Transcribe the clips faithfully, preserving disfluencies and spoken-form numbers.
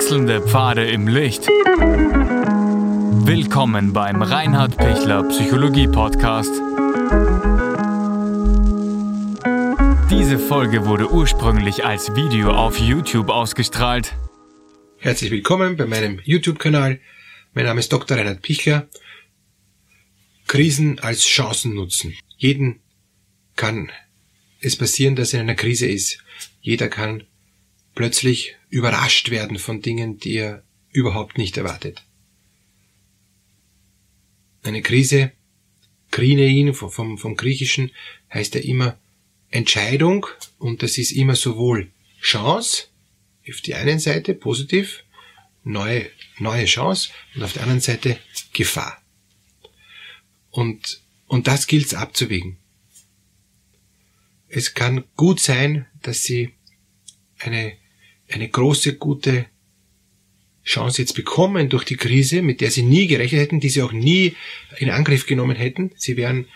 Wechselnde Pfade im Licht. Willkommen beim Reinhard Pichler Psychologie Podcast. Diese Folge wurde ursprünglich als Video auf YouTube ausgestrahlt. Herzlich willkommen bei meinem YouTube-Kanal. Mein Name ist Doktor Reinhard Pichler. Krisen als Chancen nutzen. Jeden kann es passieren, dass er in einer Krise ist. Jeder kann plötzlich überrascht werden von Dingen, die er überhaupt nicht erwartet. Eine Krise, Krinein vom, vom Griechischen, heißt ja immer Entscheidung, und das ist immer sowohl Chance, auf die einen Seite positiv, neue, neue Chance, und auf der anderen Seite Gefahr. Und, und das gilt es abzuwägen. Es kann gut sein, dass Sie eine, eine große, gute Chance jetzt bekommen durch die Krise, mit der Sie nie gerechnet hätten, die Sie auch nie in Angriff genommen hätten. Sie wären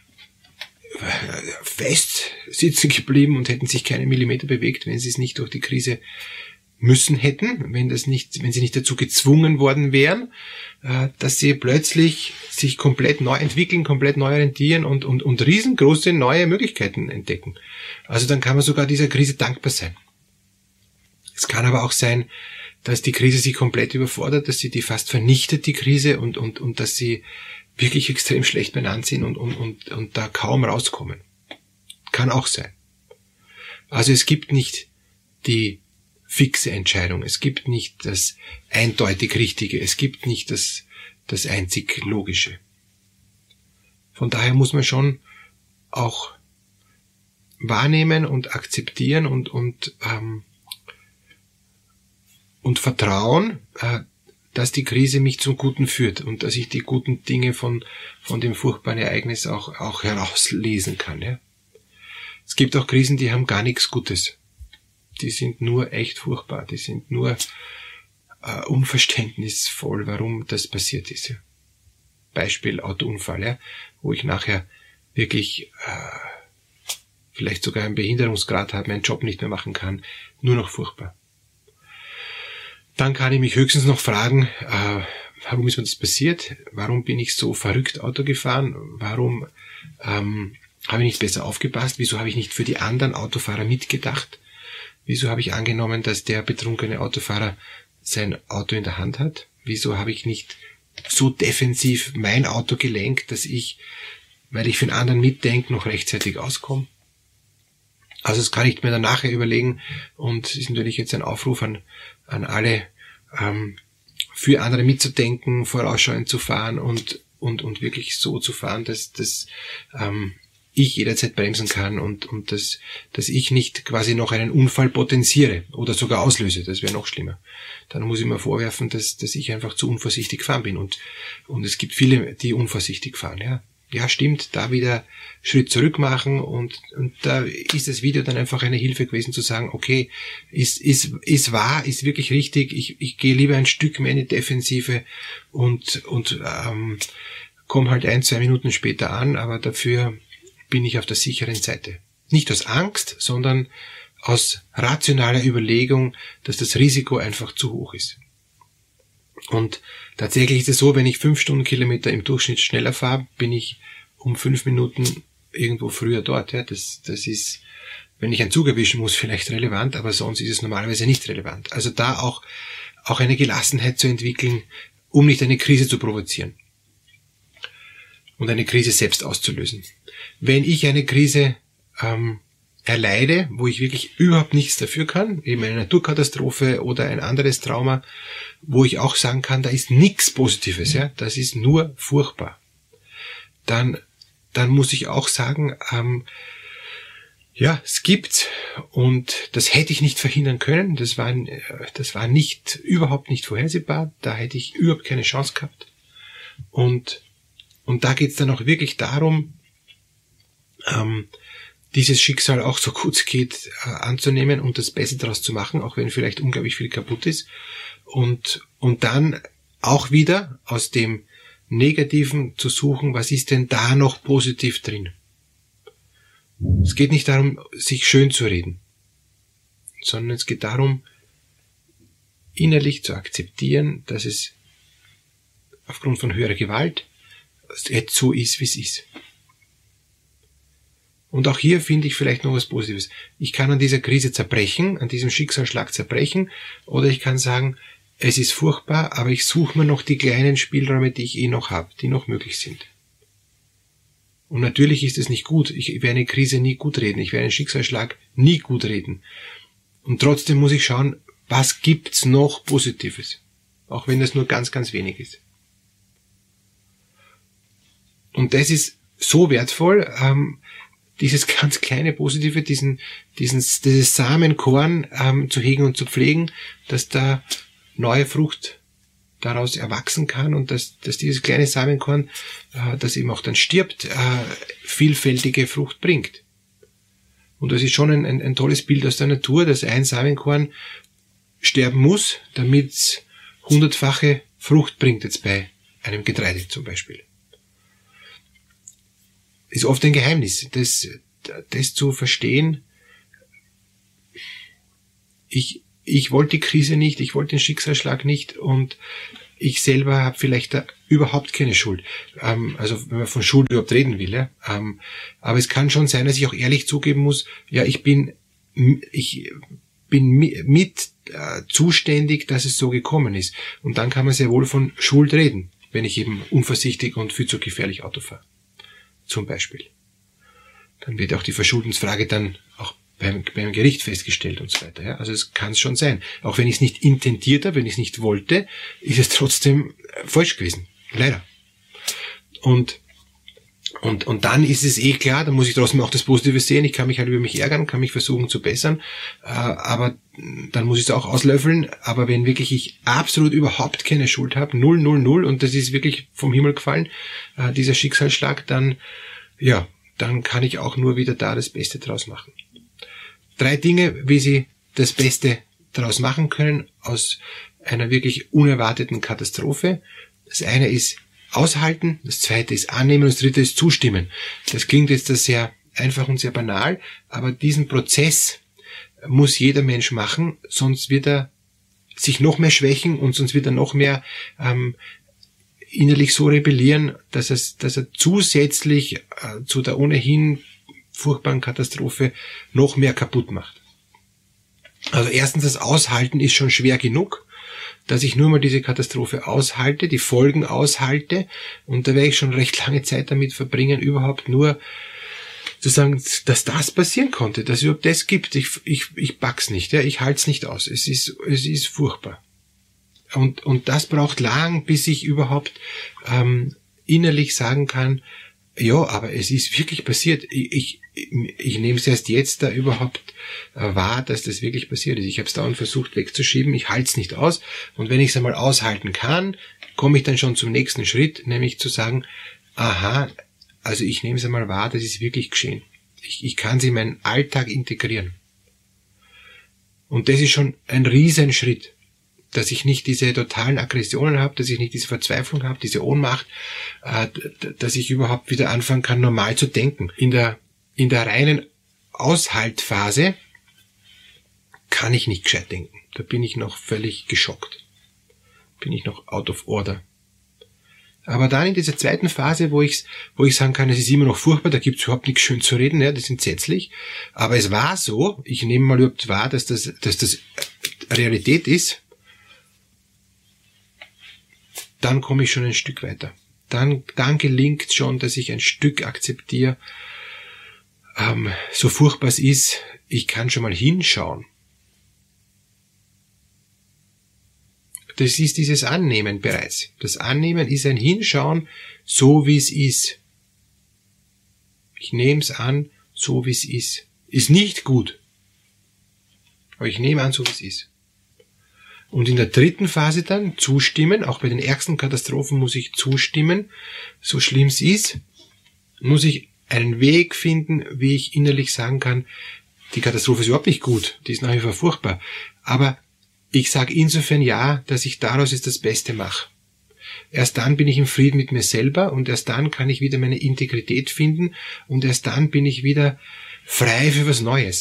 fest sitzen geblieben und hätten sich keinen Millimeter bewegt, wenn Sie es nicht durch die Krise müssen hätten, wenn das nicht, wenn Sie nicht dazu gezwungen worden wären, dass Sie plötzlich sich komplett neu entwickeln, komplett neu orientieren und, und, und riesengroße neue Möglichkeiten entdecken. Also dann kann man sogar dieser Krise dankbar sein. Es kann aber auch sein, dass die Krise Sie komplett überfordert, dass sie die fast vernichtet, die Krise, und, und, und dass Sie wirklich extrem schlecht benannt sind und, und, und, und da kaum rauskommen. Kann auch sein. Also es gibt nicht die fixe Entscheidung, es gibt nicht das eindeutig Richtige, es gibt nicht das, das einzig Logische. Von daher muss man schon auch wahrnehmen und akzeptieren und, und, ähm, und vertrauen, äh, dass die Krise mich zum Guten führt und dass ich die guten Dinge von, von dem furchtbaren Ereignis auch, auch herauslesen kann. Ja? Es gibt auch Krisen, die haben gar nichts Gutes. Die sind nur echt furchtbar. Die sind nur äh, unverständnisvoll, warum das passiert ist. Ja? Beispiel Autounfall, ja? Wo ich nachher wirklich äh, vielleicht sogar einen Behinderungsgrad habe, meinen Job nicht mehr machen kann. Nur noch furchtbar. Dann kann ich mich höchstens noch fragen, äh, warum ist mir das passiert? Warum bin ich so verrückt Auto gefahren? Warum ähm, habe ich nicht besser aufgepasst? Wieso habe ich nicht für die anderen Autofahrer mitgedacht? Wieso habe ich angenommen, dass der betrunkene Autofahrer sein Auto in der Hand hat? Wieso habe ich nicht so defensiv mein Auto gelenkt, dass ich, weil ich für den anderen mitdenke, noch rechtzeitig auskomme? Also das kann ich mir dann nachher überlegen, und es ist natürlich jetzt ein Aufruf an, an alle, ähm, für andere mitzudenken, vorausschauend zu fahren und, und, und wirklich so zu fahren, dass, dass ähm, ich jederzeit bremsen kann und, und dass, dass ich nicht quasi noch einen Unfall potenziere oder sogar auslöse. Das wäre noch schlimmer. Dann muss ich mir vorwerfen, dass, dass ich einfach zu unvorsichtig gefahren bin, und, und es gibt viele, die unvorsichtig fahren, ja. Ja, stimmt, da wieder Schritt zurück machen, und, und da ist das Video dann einfach eine Hilfe gewesen zu sagen, okay, ist, ist, ist wahr, ist wirklich richtig, ich, ich gehe lieber ein Stück mehr in die Defensive und, und, ähm, komme halt ein, zwei Minuten später an, aber dafür bin ich auf der sicheren Seite. Nicht aus Angst, sondern aus rationaler Überlegung, dass das Risiko einfach zu hoch ist. Und tatsächlich ist es so, wenn ich fünf Stundenkilometer im Durchschnitt schneller fahre, bin ich um fünf Minuten irgendwo früher dort. Ja, das, das ist, wenn ich einen Zug erwischen muss, vielleicht relevant, aber sonst ist es normalerweise nicht relevant. Also da auch, auch eine Gelassenheit zu entwickeln, um nicht eine Krise zu provozieren und eine Krise selbst auszulösen. Wenn ich eine Krise ähm, erleide, wo ich wirklich überhaupt nichts dafür kann, eben eine Naturkatastrophe oder ein anderes Trauma, wo ich auch sagen kann, da ist nichts Positives, ja, das ist nur furchtbar, dann, dann muss ich auch sagen, ähm, ja, es gibt, und das hätte ich nicht verhindern können, das war, das war nicht, überhaupt nicht vorhersehbar, da hätte ich überhaupt keine Chance gehabt, und, und da geht es dann auch wirklich darum, ähm, dieses Schicksal auch so gut es geht äh, anzunehmen und das Beste daraus zu machen, auch wenn vielleicht unglaublich viel kaputt ist. Und, und dann auch wieder aus dem Negativen zu suchen, was ist denn da noch positiv drin? Es geht nicht darum, sich schön zu reden, sondern es geht darum, innerlich zu akzeptieren, dass es aufgrund von höherer Gewalt jetzt so ist, wie es ist. Und auch hier finde ich vielleicht noch was Positives. Ich kann an dieser Krise zerbrechen, an diesem Schicksalsschlag zerbrechen, oder ich kann sagen, es ist furchtbar, aber ich suche mir noch die kleinen Spielräume, die ich eh noch habe, die noch möglich sind. Und natürlich ist es nicht gut. Ich werde eine Krise nie gut reden. Ich werde einen Schicksalsschlag nie gut reden. Und trotzdem muss ich schauen, was gibt's noch Positives? Auch wenn das nur ganz, ganz wenig ist. Und das ist so wertvoll, ähm, dieses ganz kleine Positive, diesen, diesen, dieses Samenkorn ähm, zu hegen und zu pflegen, dass da neue Frucht daraus erwachsen kann und dass, dass dieses kleine Samenkorn, äh, das eben auch dann stirbt, äh, vielfältige Frucht bringt. Und das ist schon ein, ein, ein tolles Bild aus der Natur, dass ein Samenkorn sterben muss, damit es hundertfache Frucht bringt, jetzt bei einem Getreide zum Beispiel. Ist oft ein Geheimnis, das, das zu verstehen. Ich, ich wollte die Krise nicht, ich wollte den Schicksalsschlag nicht und ich selber habe vielleicht da überhaupt keine Schuld. Ähm, also wenn man von Schuld überhaupt reden will. Ja? Ähm, aber es kann schon sein, dass ich auch ehrlich zugeben muss, ja, ich bin, ich bin mit äh, zuständig, dass es so gekommen ist. Und dann kann man sehr wohl von Schuld reden, wenn ich eben unvorsichtig und viel zu gefährlich Auto fahre. Zum Beispiel. Dann wird auch die Verschuldensfrage dann auch beim, beim Gericht festgestellt und so weiter. Ja? Also es kann schon sein. Auch wenn ich es nicht intendiert habe, wenn ich es nicht wollte, ist es trotzdem falsch gewesen. Leider. Und, und, und dann ist es eh klar, dann muss ich trotzdem auch das Positive sehen. Ich kann mich halt über mich ärgern, kann mich versuchen zu bessern, äh, aber dann muss ich es auch auslöffeln. Aber wenn wirklich ich absolut überhaupt keine Schuld habe, null, null, null, und das ist wirklich vom Himmel gefallen, äh, dieser Schicksalsschlag, dann, ja, dann kann ich auch nur wieder da das Beste draus machen. Drei Dinge, wie Sie das Beste draus machen können aus einer wirklich unerwarteten Katastrophe. Das eine ist aushalten, das zweite ist annehmen und das dritte ist zustimmen. Das klingt jetzt sehr einfach und sehr banal, aber diesen Prozess muss jeder Mensch machen, sonst wird er sich noch mehr schwächen und sonst wird er noch mehr ähm, innerlich so rebellieren, dass, es, dass er zusätzlich äh, zu der ohnehin furchtbaren Katastrophe noch mehr kaputt macht. Also erstens, das Aushalten ist schon schwer genug, dass ich nur mal diese Katastrophe aushalte, die Folgen aushalte, und da werde ich schon recht lange Zeit damit verbringen, überhaupt nur zu sagen, dass das passieren konnte, dass es überhaupt das gibt. Ich, ich, ich pack's nicht, ja, ich halte es nicht aus. Es ist, es ist furchtbar. Und, und das braucht lang, bis ich überhaupt ähm, innerlich sagen kann, ja, aber es ist wirklich passiert. Ich, ich, ich nehme es erst jetzt da überhaupt äh, wahr, dass das wirklich passiert ist. Ich habe es dauernd versucht wegzuschieben, ich halte es nicht aus. Und wenn ich es einmal aushalten kann, komme ich dann schon zum nächsten Schritt, nämlich zu sagen, aha, also ich nehme es einmal wahr, das ist wirklich geschehen. Ich, ich kann es in meinen Alltag integrieren. Und das ist schon ein Riesenschritt, dass ich nicht diese totalen Aggressionen habe, dass ich nicht diese Verzweiflung habe, diese Ohnmacht, äh, dass ich überhaupt wieder anfangen kann, normal zu denken. In der, in der reinen Aushaltphase kann ich nicht gescheit denken. Da bin ich noch völlig geschockt. Bin ich noch out of order. Aber dann in dieser zweiten Phase, wo ich, wo ich sagen kann, es ist immer noch furchtbar, da gibt's überhaupt nichts schön zu reden, ja, das ist entsetzlich. Aber es war so, ich nehme mal überhaupt wahr, dass das, dass das Realität ist, dann komme ich schon ein Stück weiter. Dann, dann gelingt schon, dass ich ein Stück akzeptiere, ähm, so furchtbar es ist, ich kann schon mal hinschauen. Das ist dieses Annehmen bereits. Das Annehmen ist ein Hinschauen, so wie es ist. Ich nehme es an, so wie es ist. Ist nicht gut. Aber ich nehme an, so wie es ist. Und in der dritten Phase dann zustimmen. Auch bei den ärgsten Katastrophen muss ich zustimmen. So schlimm es ist, muss ich einen Weg finden, wie ich innerlich sagen kann, die Katastrophe ist überhaupt nicht gut. Die ist nach wie vor furchtbar. Aber ich sage insofern ja, dass ich daraus jetzt das Beste mache. Erst dann bin ich im Frieden mit mir selber und erst dann kann ich wieder meine Integrität finden und erst dann bin ich wieder frei für was Neues.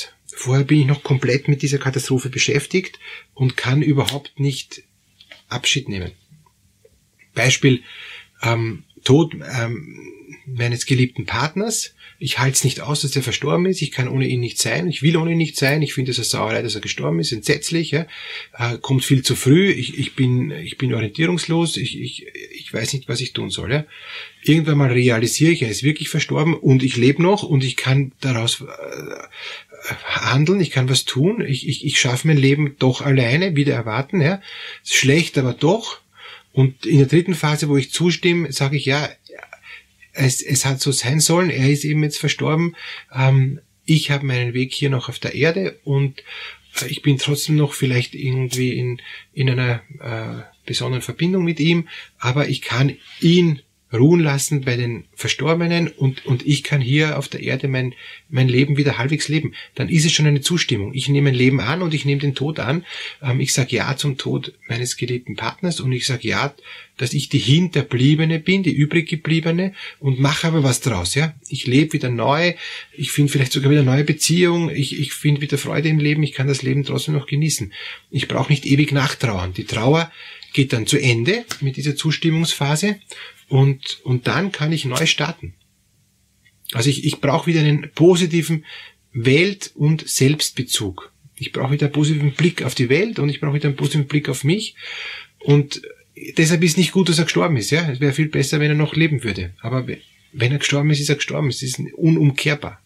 vorher bin ich noch komplett mit dieser Katastrophe beschäftigt und kann überhaupt nicht Abschied nehmen. Beispiel, ähm, Tod ähm, meines geliebten Partners. Ich halte es nicht aus, dass er verstorben ist. Ich kann ohne ihn nicht sein. Ich will ohne ihn nicht sein. Ich finde es eine Sauerei, dass er gestorben ist. Entsetzlich. Ja. Äh, kommt viel zu früh. Ich, ich bin, ich bin orientierungslos. Ich, ich, ich weiß nicht, was ich tun soll. Ja. Irgendwann mal realisiere ich, er ist wirklich verstorben und ich lebe noch und ich kann daraus äh, handeln. Ich kann was tun. Ich, ich, ich schaffe mein Leben doch alleine, wieder erwarten. Ja. Ist schlecht, aber doch. Und in der dritten Phase, wo ich zustimme, sage ich, ja, Es, es hat so sein sollen, er ist eben jetzt verstorben, ähm, ich habe meinen Weg hier noch auf der Erde und äh, ich bin trotzdem noch vielleicht irgendwie in, in einer äh, besonderen Verbindung mit ihm, aber ich kann ihn ruhen lassen bei den Verstorbenen und, und ich kann hier auf der Erde mein, mein Leben wieder halbwegs leben. Dann ist es schon eine Zustimmung. Ich nehme mein Leben an und ich nehme den Tod an. Ähm, ich sage Ja zum Tod meines geliebten Partners und ich sage Ja, dass ich die Hinterbliebene bin, die übriggebliebene und mache aber was draus. Ja, ich lebe wieder neu. Ich finde vielleicht sogar wieder eine neue Beziehung. Ich, ich finde wieder Freude im Leben. Ich kann das Leben trotzdem noch genießen. Ich brauche nicht ewig nachtrauern. Die Trauer geht dann zu Ende mit dieser Zustimmungsphase. Und, und dann kann ich neu starten. Also ich, ich brauche wieder einen positiven Welt- und Selbstbezug. Ich brauche wieder einen positiven Blick auf die Welt und ich brauche wieder einen positiven Blick auf mich. Und deshalb ist nicht gut, dass er gestorben ist. Ja, es wäre viel besser, wenn er noch leben würde. Aber wenn er gestorben ist, ist er gestorben. Es ist unumkehrbar.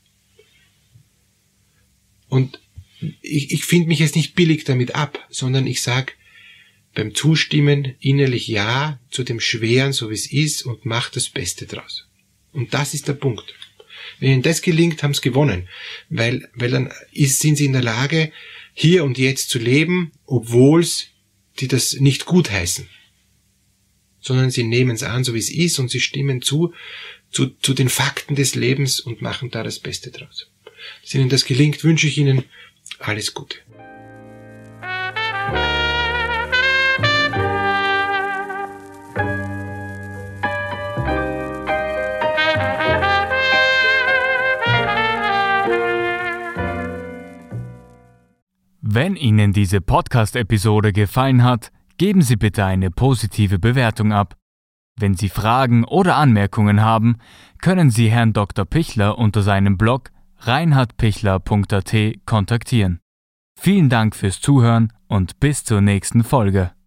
Und ich, ich finde mich jetzt nicht billig damit ab, sondern ich sage, beim Zustimmen innerlich Ja zu dem Schweren, so wie es ist, und macht das Beste draus. Und das ist der Punkt. Wenn ihnen das gelingt, haben sie gewonnen. Weil, weil dann ist, sind sie in der Lage, hier und jetzt zu leben, obwohl die das nicht gutheißen. Sondern sie nehmen es an, so wie es ist, und sie stimmen zu, zu, zu den Fakten des Lebens und machen da das Beste draus. Dass ihnen das gelingt, wünsche ich ihnen alles Gute. Wenn Ihnen diese Podcast-Episode gefallen hat, geben Sie bitte eine positive Bewertung ab. Wenn Sie Fragen oder Anmerkungen haben, können Sie Herrn Doktor Pichler unter seinem Blog reinhard pichler punkt a t kontaktieren. Vielen Dank fürs Zuhören und bis zur nächsten Folge.